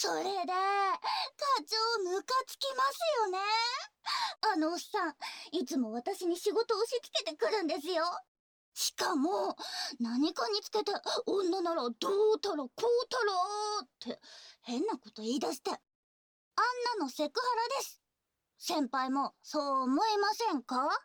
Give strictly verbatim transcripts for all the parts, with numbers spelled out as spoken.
それで、課長ムカつきますよね。あのおっさん、いつも私に仕事押し付けてくるんですよ。しかも、何かにつけて、女ならどうたらこうたらって、変なこと言い出して。あんなのセクハラです。先輩もそう思いませんか？って、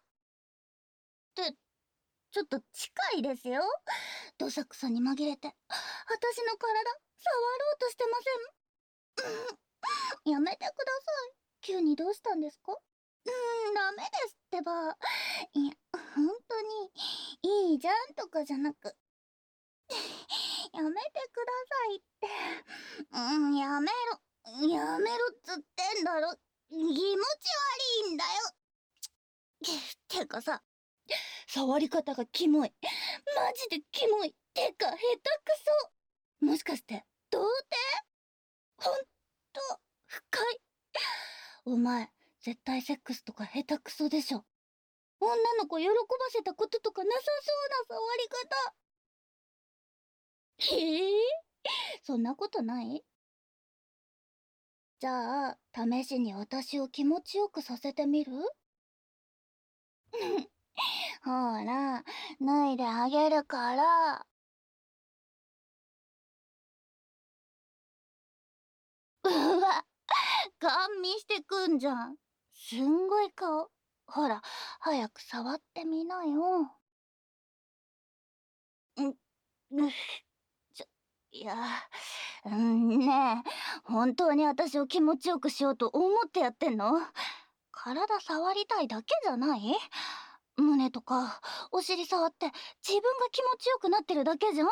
ちょっと近いですよ。どさくさに紛れて、私の体、触ろうとしてません？うん、やめてください。急にどうしたんですか？うーん、ダメですってば。いや、本当に、いいじゃんとかじゃなく。やめてくださいって。うん、やめろ。やめろっつってんだろ。気持ち悪いんだよ。てかさ、触り方がキモい。マジでキモい。てか、下手くそ。もしかして、童貞？ほんと、深い。お前、絶対セックスとか下手くそでしょ。女の子喜ばせたこととかなさそうな触り方。へえ、そんなことない？じゃあ、試しに私を気持ちよくさせてみる？ほら、脱いであげるから。うわ、ガン見してくんじゃん。すんごい顔。ほら、早く触ってみなよ。ん、うっ、ちょ、いや、うんねえ、本当に私を気持ちよくしようと思ってやってんの？体触りたいだけじゃない？胸とか、お尻触って自分が気持ちよくなってるだけじゃん？は？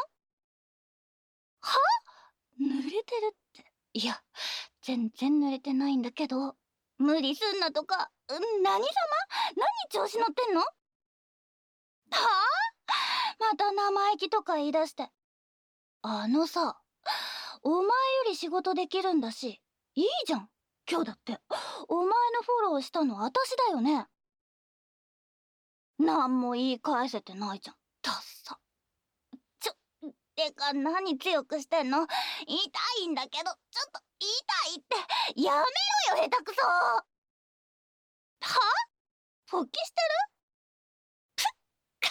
濡れてるって。いや、全然濡れてないんだけど。無理すんなとか、うん、何様？何調子乗ってんの？はあ？また生意気とか言い出して。あのさ、お前より仕事できるんだし、いいじゃん。今日だって、お前のフォローしたの私だよね。なんも言い返せてないじゃん。ダッサ。ちょ、てか何強くしてんの？痛いんだけど、ちょっと痛いって。やめろよ、下手くそ。は？勃起してる？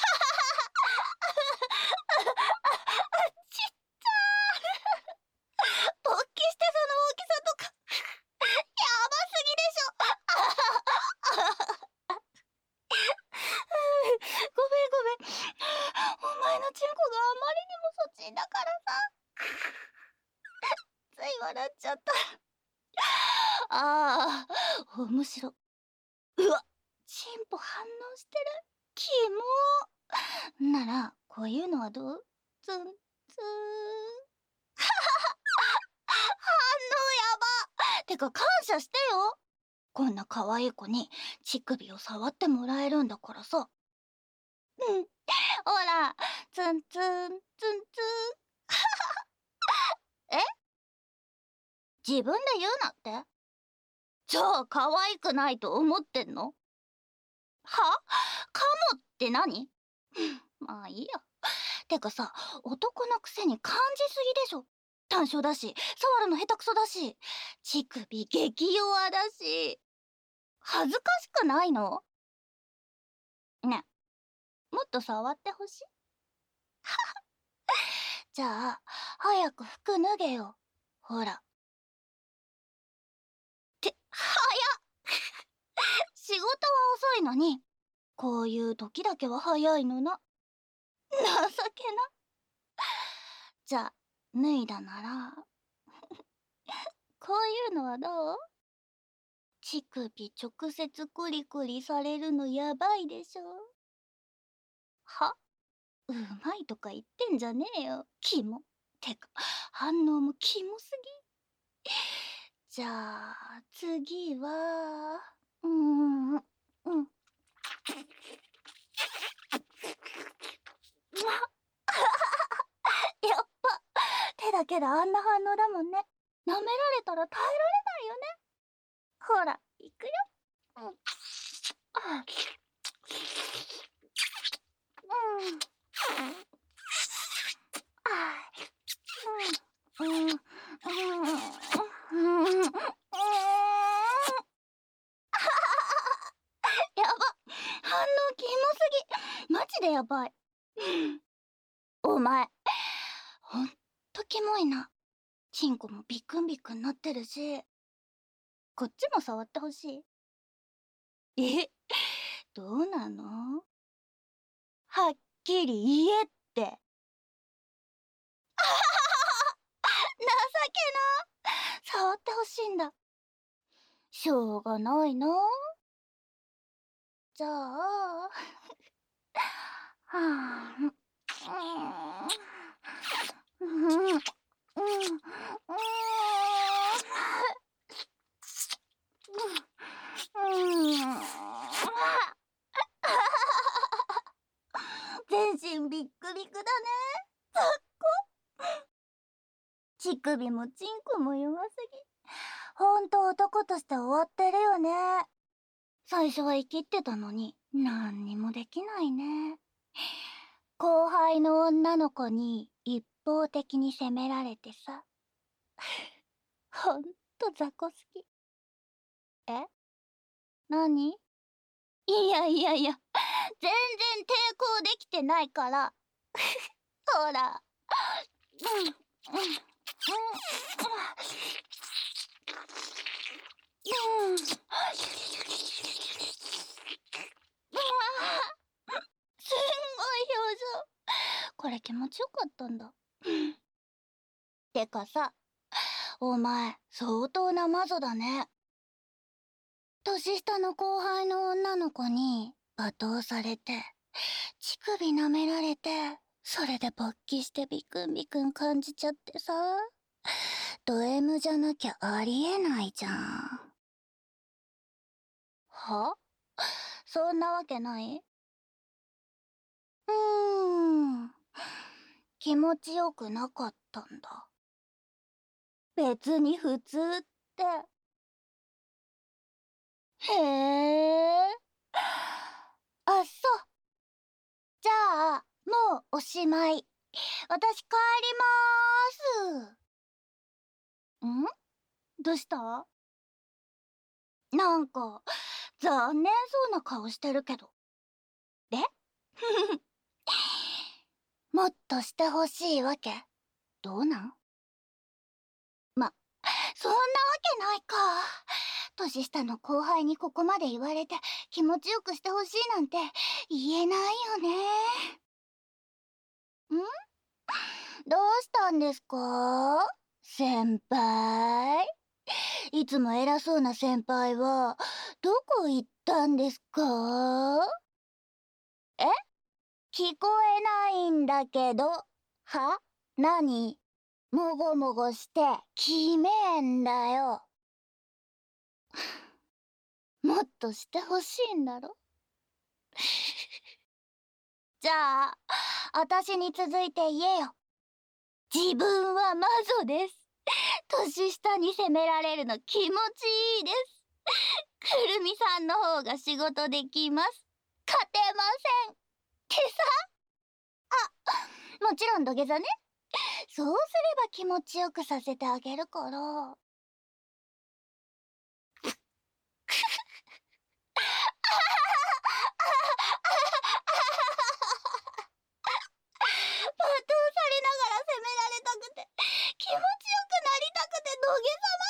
ちっちゃー。勃起してその大きさとかやばすぎでしょ。ごめんごめん。お前のチンコがあまりにもそっちんだからさ。つい笑っちゃった。ああ、面白。うわ、チンポ反応してる。キモ。なら、こういうのはどう？ツンツーン。反応やば。てか感謝してよ。こんな可愛い子に乳首を触ってもらえるんだからさ。うん。ほら、ツンツン、ツンツン。え？自分で言うなって？じゃあ可愛くないと思ってんの？は？カモって何？まあいいや。てかさ、男のくせに感じすぎでしょ。短所だし、触るの下手くそだし、乳首激弱だし。恥ずかしくないの？ねえ、もっと触ってほしい？じゃあ、早く服脱げよ。ほら。って早っ。仕事は遅いのに、こういう時だけは早いのな。情けな。じゃあ、脱いだならこういうのはどう？乳首直接クリクリされるのやばいでしょ。は？うまいとか言ってんじゃねえよ。キモ。てか、反応もキモすぎ。じゃあ、次は、うーん、うん。やっぱ、手だけであんな反応だもんね。舐められたら耐えられないよね。ほら、いくよ。うん。あ、うん。あ、うん。うん。うん。 やばい。お前、ほんとキモいな。チンコもビクンビクンなってるし、こっちも触ってほしい。え、どうなの？はっきり言えって。情けな。触ってほしいんだ。しょうがないな。じゃあ、はあ、うん、うん、うん、うん、全身ビックビクだね。ざっこ。乳首もチンコも弱すぎ。ほんと男として終わってるよね。最初は生きってたのに何にもできないね。後輩の女の子に一方的に責められてさ。ほんと雑魚すぎ。え？何？いやいやいや、全然抵抗できてないから。ほら。うん、うん、うん、うん。すんごい表情。これ気持ちよかったんだ。てかさ、お前相当な魔女だね。年下の後輩の女の子に罵倒されて、乳首舐められて、それで勃起してビクンビクン感じちゃってさ。ド M じゃなきゃありえないじゃん。は？そんなわけない？うーん。気持ちよくなかったんだ。別に普通って。へえ。あっそ。じゃあ、もうおしまい。私帰りまーす。ん？どうした？なんか、残念そうな顔してるけど。でもっとしてほしいわけ？どうなん？ま、そんなわけないか。年下の後輩にここまで言われて気持ちよくしてほしいなんて言えないよね。ん？どうしたんですか？先輩。いつも偉そうな先輩はどこ行ったんですか？え？聞こえないんだけど。は？何？もごもごしてきめえんだよ。もっとしてほしいんだろ。じゃあ、あたしに続いて言えよ。自分は魔女です。年下に責められるの気持ちいいです。くるみさんの方が仕事できます。勝てません。ってさ。あ、もちろん土下座ね。そうすれば気持ちよくさせてあげるから。罵倒されながら責められたくて、気持ちよくなりたくて土下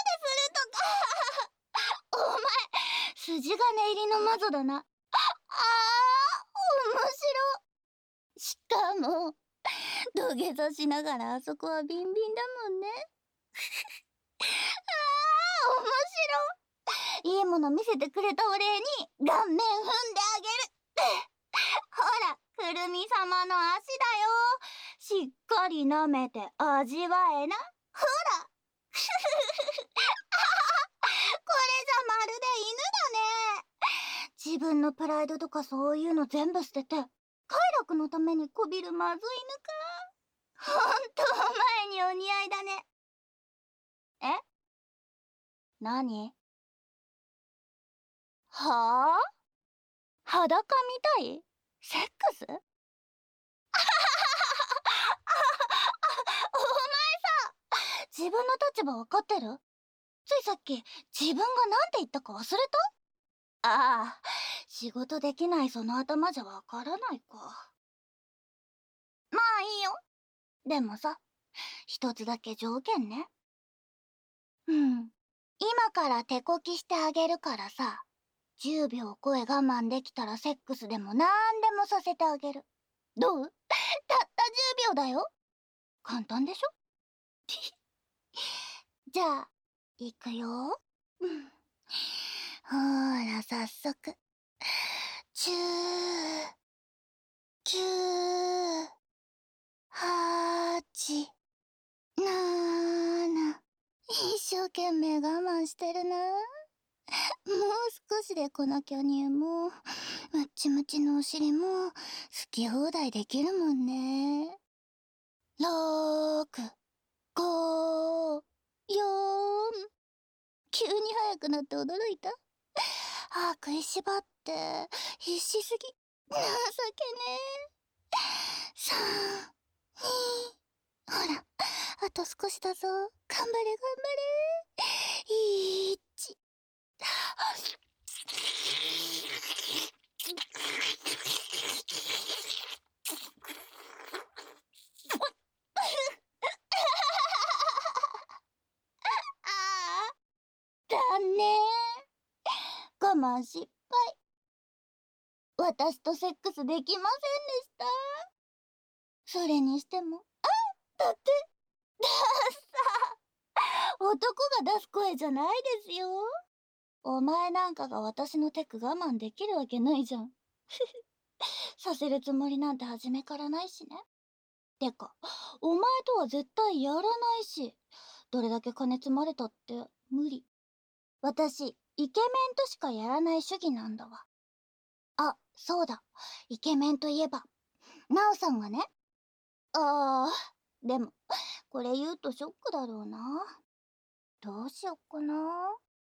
座までするとか。お前、筋金入りの魔女だな。ああ、面白。しかも、土下座しながらあそこはビンビンだもんね。ああ、面白。いいもの見せてくれたお礼に顔面踏んであげる。ほら、くるみ様の足だよ。しっかり舐めて味わえな。ほら。これじゃまるで犬だね。自分のプライドとかそういうの全部捨てて、快楽のためにこびるまずい犬か。ほんとお前にお似合いだね。え？何？はあ？裸みたい？セックス？お前さ、自分の立場わかってる？ついさっき自分がなんて言ったか忘れた？ああ、仕事できないその頭じゃわからないか。 まあいいよ。でもさ、一つだけ条件ね。うん。今から手こきしてあげるからさ、じゅうびょう声我慢できたらセックスでもなんでもさせてあげる。どう？たったじゅうびょうだよ。簡単でしょ？じゃあ、いくよ。うん。ほーら、早速。チュー、キュー、はち、なーな。一生懸命我慢してるな。もう少しでこの巨乳も、ムッチムチのお尻も、好き放題できるもんね。ろく、ご、よん。急に速くなって驚いた。ああ、食いしばって、必死すぎ。情けねえ。さん、に、ほら、あと少しだぞ。頑張れ、頑張れ。いち。ああ、残念。我慢失敗。私とセックスできませんでした。それにしても、あ、だって、ダッサ。男が出す声じゃないですよ。お前なんかが私のテク我慢できるわけないじゃん。させるつもりなんて初めからないしね。てか、お前とは絶対やらないし、どれだけ金積まれたって無理。私、イケメンとしかやらない主義なんだわ。あ、そうだ。イケメンといえば、ナオさんがね。ああ、でも、これ言うとショックだろうな。どうしよっかな。ん？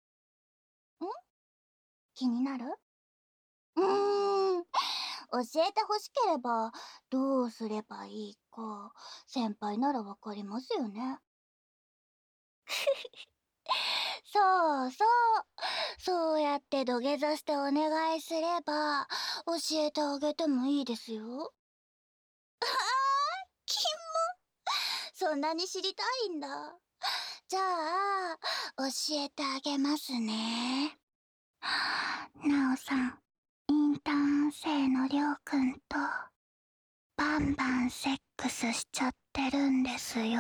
気になる？うーん。教えてほしければ、どうすればいいか、先輩ならわかりますよね。そうそう。そうやって土下座してお願いすれば、教えてあげてもいいですよ。あー、キモ。そんなに知りたいんだ。じゃあ、教えてあげますね。なおさん、インターン生のりょうくんと、バンバンセックスしちゃってるんですよ。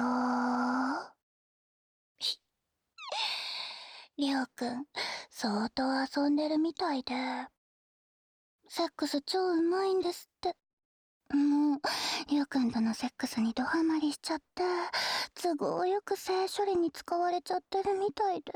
りょうくん、相当遊んでるみたいで、セックス超うまいんですって。もう、りょうくんとのセックスにドハマりしちゃって、都合よく性処理に使われちゃってるみたいで。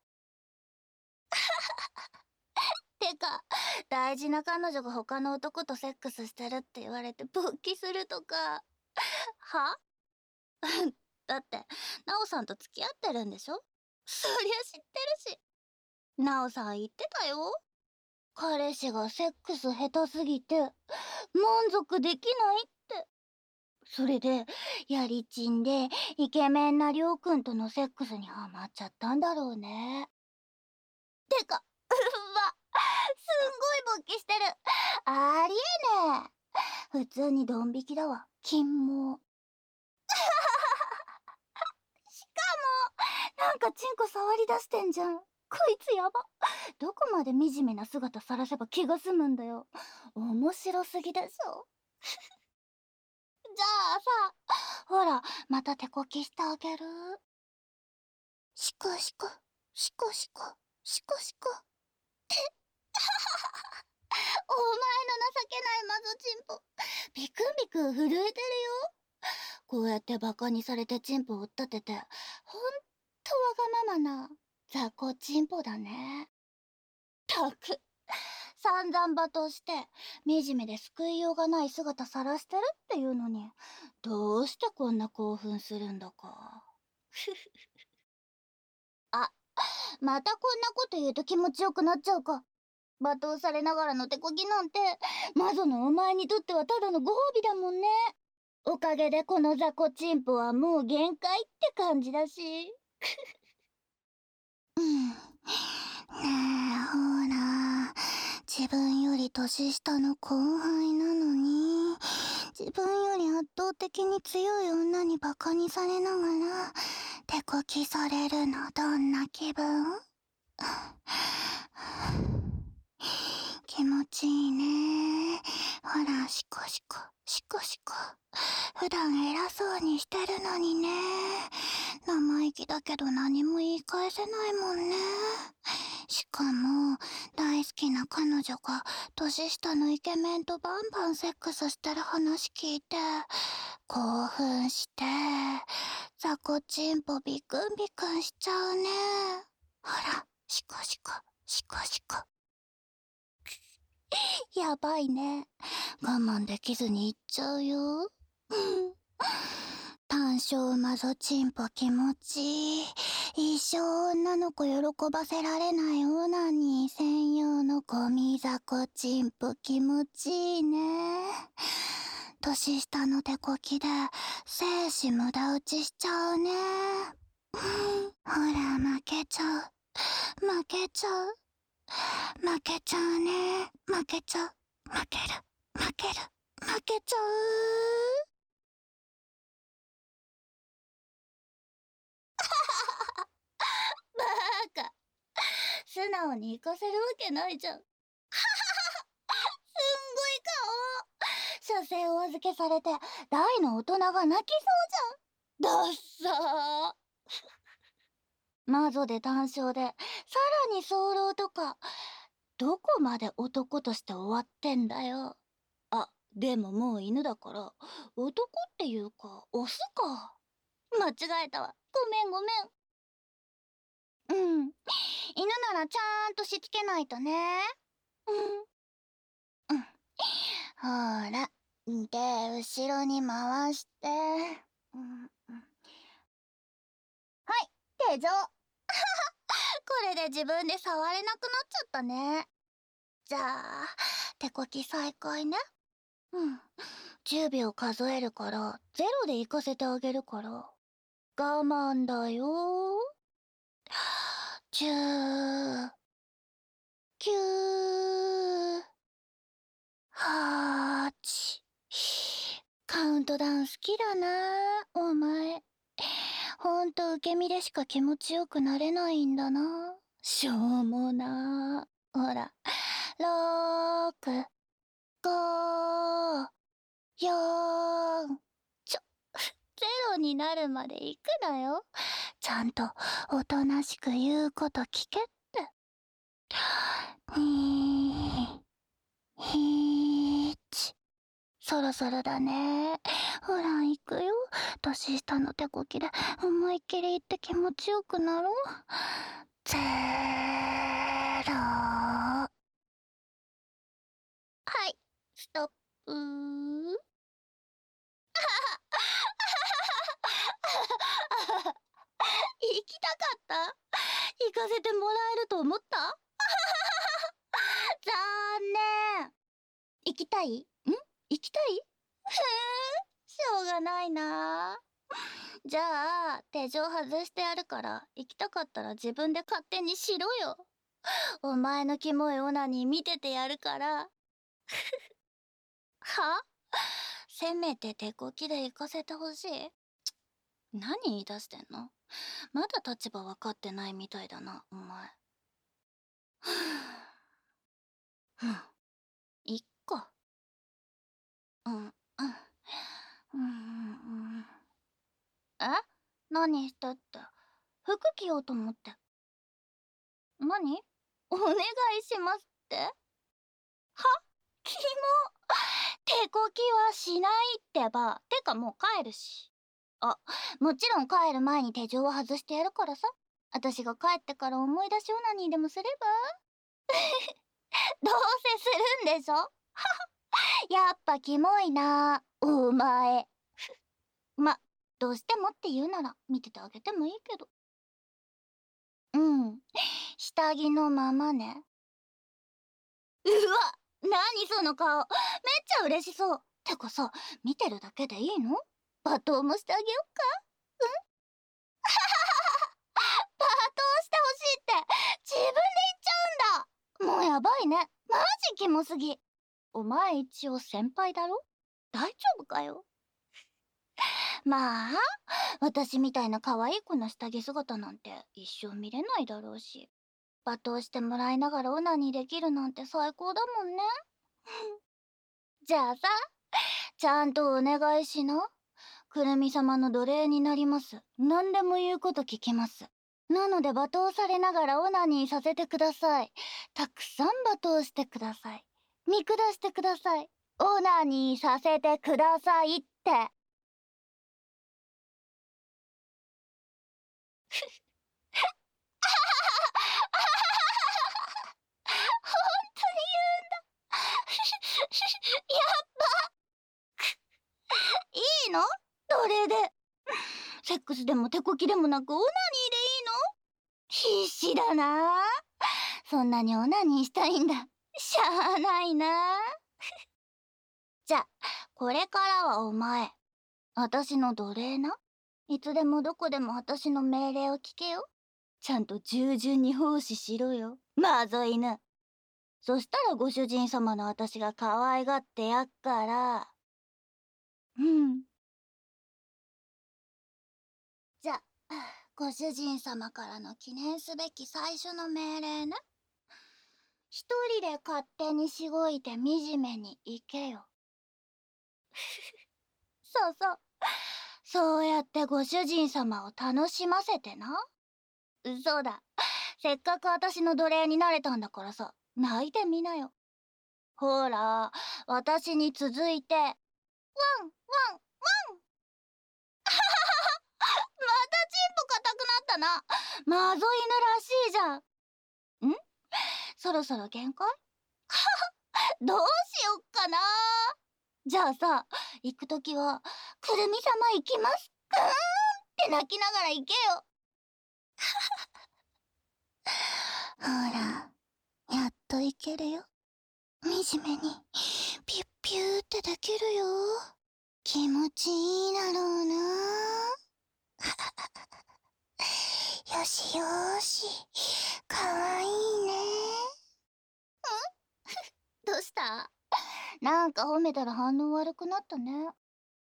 てか、大事な彼女が他の男とセックスしてるって言われて勃起するとか、は？だって、ナオさんと付き合ってるんでしょ？そりゃ知ってるし。ナオさん言ってたよ。彼氏がセックス下手すぎて、満足できないって。それで、やりちんで、イケメンなりょうくんとのセックスにハマっちゃったんだろうね。てか、うわ、すんごい勃起してる。ありえねえ。普通にドン引きだわ。金毛。しかも、なんかチンコ触り出してんじゃん。こいつやば。どこまで惨めな姿さらせば気が済むんだよ。面白すぎでしょ。じゃあさ、ほら、また手こきしてあげる。シコシコ、シコシコ、シコシコ。お前の情けないマゾチンポ。ビクンビクン震えてるよ。こうやってバカにされてチンポを追っ立てて、ほんとわがままな雑魚チンポだね。たく、散々罵倒して、惨めで救いようがない姿さらしてるっていうのに、どうしてこんな興奮するんだか。あ、またこんなこと言うと気持ちよくなっちゃうか。罵倒されながらの手こぎなんて、マゾのお前にとってはただのご褒美だもんね。おかげでこの雑魚チンポはもう限界って感じだし。うん。ねえ、ほら。自分より年下の後輩なのに、自自分より圧倒的に強い女にバカにされながら手こきされるのどんな気分？気持ちいいね。ほら、シコシコ、シコシコ。普段偉そうにしてるのにね。生意気だけど何も言い返せないもんね。しかも、大好きな彼女が年下のイケメンとバンバンセックスしてる話聞いて、興奮して、ザコチンポビクンビクンしちゃうね。ほら、シコシコ、シコシコ。やばいね。我慢できずに行っちゃうよ。単勝マゾチンポ気持ちいい。一生女の子喜ばせられないオナニー専用のゴミザコチンポ気持ちいいね。年下の手こきで精子無駄打ちしちゃうね。ほら負けちゃう。負けちゃう。負けちゃうね。負けちゃう。負ける。負ける。負けちゃう。バカ。素直に行かせるわけないじゃん。すんごい顔。射精をお預けされて大の大人が泣きそうじゃん。ダッサー。マゾで単勝でさらに早漏とか、どこまで男として終わってんだよ。あ、でももう犬だから男っていうかオスか。間違えたわ。ごめんごめん。うん、犬ならちゃんとしつけないとね。うん、うん。ほら、で後ろに回して、うん、うん、はい、手錠。これで自分で触れなくなっちゃったね。じゃあ手こき再開ね。うん、じゅうびょう数えるからゼロで行かせてあげるから我慢だよ。じゅう、きゅう、はち。カウントダウン好きだなお前。ほんと受け身でしか気持ちよくなれないんだな。しょうもな。ほら、ろく、ご、よん。ちょ、ゼロになるまで行くなよ。ちゃんとおとなしく言うこと聞けって。に、いち。そろそろだね。ほら行くよ。年下の手こきで思いっきり言って気持ちよくなろう。ゼロ。はい、ストップー。行きたかった？行かせてもらえると思った？残念。行きたい？ん？行きたい？ふーん、しょうがないな。じゃあ手錠外してやるから行きたかったら自分で勝手にしろよ。お前のキモいオナニー見ててやるから。は？せめて手こきで行かせてほしい。何言い出してんの？まだ立場分かってないみたいだなお前。うん、いっか。うんうんうんうん。え？何してって？服着ようと思って。何？お願いしますって？は？キモ。手こきはしないってば。てかもう帰るし。あ、もちろん帰る前に手錠を外してやるからさ。私が帰ってから思い出しオナニーでもすれば？どうせするんでしょ？やっぱキモいなお前。ま、どうしてもって言うなら見ててあげてもいいけど。うん、下着のままね。うわ、何その顔。めっちゃ嬉しそう。てかさ、見てるだけでいいの？罵倒もしてあげよっか？うん？罵倒してほしいって自分で言っちゃうんだ。もうやばいね。マジキモすぎ。お前一応先輩だろ？ 大丈夫かよ。まあ、私みたいな可愛い子の下着姿なんて一生見れないだろうし、罵倒してもらいながらオナニーできるなんて最高だもんね。じゃあさ、ちゃんとお願いしな。くるみ様の奴隷になります。何でも言うこと聞きます。なので罵倒されながらオナニーさせてください。たくさん罵倒してください。見下してください。オナニーさせてくださいって。本当に言うんだ。やっば。いいの？奴隷で。セックスでも手こきでもなくオナニーでいいの？必死だな。そんなにオナニーしたいんだ。しゃあないな。じゃ、これからはお前、私の奴隷な。いつでもどこでも私の命令を聞けよ。ちゃんと従順に奉仕しろよ、マゾ犬。そしたらご主人様の私が可愛がってやっから。うん。じゃ、ご主人様からの記念すべき最初の命令ね。一人で勝手にしごいて惨めに行けよ。そうそう。そうやってご主人様を楽しませてな。そうだ。せっかく私の奴隷になれたんだからさ、泣いてみなよ。ほら、私に続いて、ワン、ワン、ワン。またチンポ硬くなったな。マゾ犬らしいじゃん。ん？そろそろ限界？どうしよっかな。じゃあさ、行くときは、くるみ様行きます。くーんって泣きながら行けよ。ほら、やっと行けるよ。惨めに、ピュッピューってできるよ。気持ちいいだろうな。よしよーし、かわいいね。ん？どうした？なんか褒めたら反応悪くなったね。ん？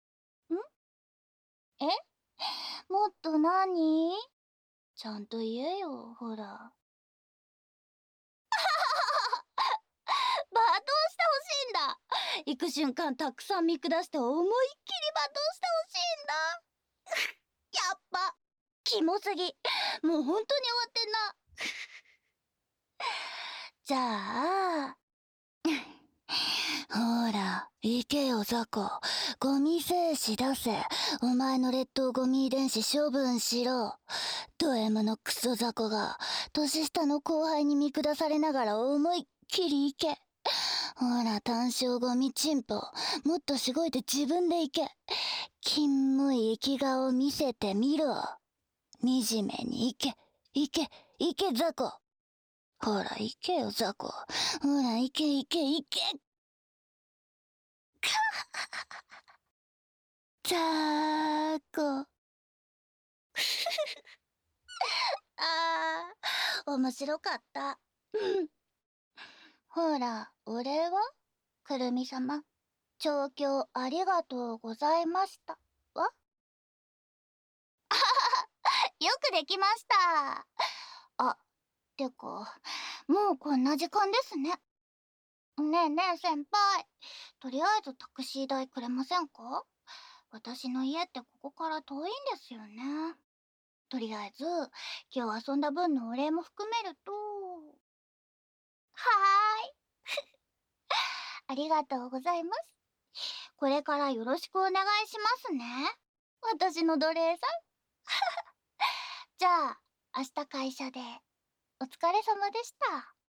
え？もっと何？ちゃんと言えよ、ほら。罵倒してほしいんだ。行く瞬間たくさん見下して思いっきり罵倒してほしいんだ。やっぱキモすぎ。もう本当に終わってんな。じゃあほら行けよザコ。ゴミ精子出せ。お前の劣等ゴミ遺伝子処分しろ。ド M のクソザコが年下の後輩に見下されながら思いっきり行け。ほら単勝ゴミチンポ、もっとしごいて自分で行け。きんむい生き顔見せてみろ。惨めに行け行け行けザコ。ほら行けよザコ。ほら行け行け行け。ザーコ。あー、面白かった。ほら、お礼は？くるみ様、調教ありがとうございました。わよくできました。あ、てか、もうこんな時間ですね。ねえねえ先輩、とりあえずタクシー代くれませんか？私の家ってここから遠いんですよね。とりあえず、今日遊んだ分のお礼も含めると、はーい。ありがとうございます。これからよろしくお願いしますね。私の奴隷さん。じゃあ、明日会社でお疲れ様でした。